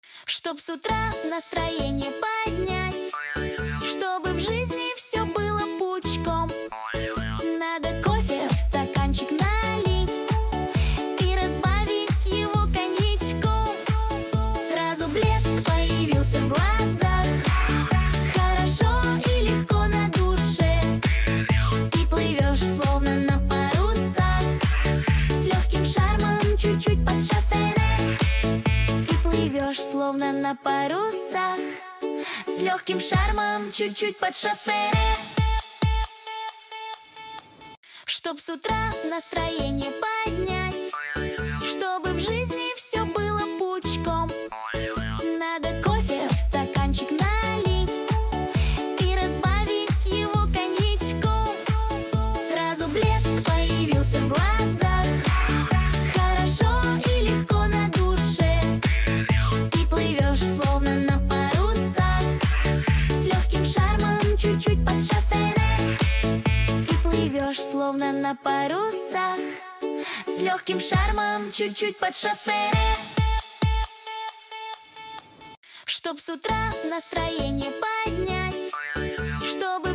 Чтоб с утра настроение поднять, чтобы в жизни все было пучком. Надо кофе в стаканчик налить и разбавить его коньячком. Сразу блеск появился в глазах, хорошо и легко на душе. И плывешь словно на парусах, с легким шармом чуть-чуть под шофере. И плывешь словно на парусах, с легким шармом чуть-чуть под шофере. Чтоб с утра настроение поднять, чтобы в жизни все было пучком. Надо кофе в стаканчик налить и разбавить его коньячком. Сразу блеск появился в глазах, хорошо и легко на душе. И плывешь словно на парусах, с легким шармом чуть-чуть под шофере. И плывешь словно на парусах, с легким шармом чуть-чуть под шофере. Чтоб с утра настроение поднять,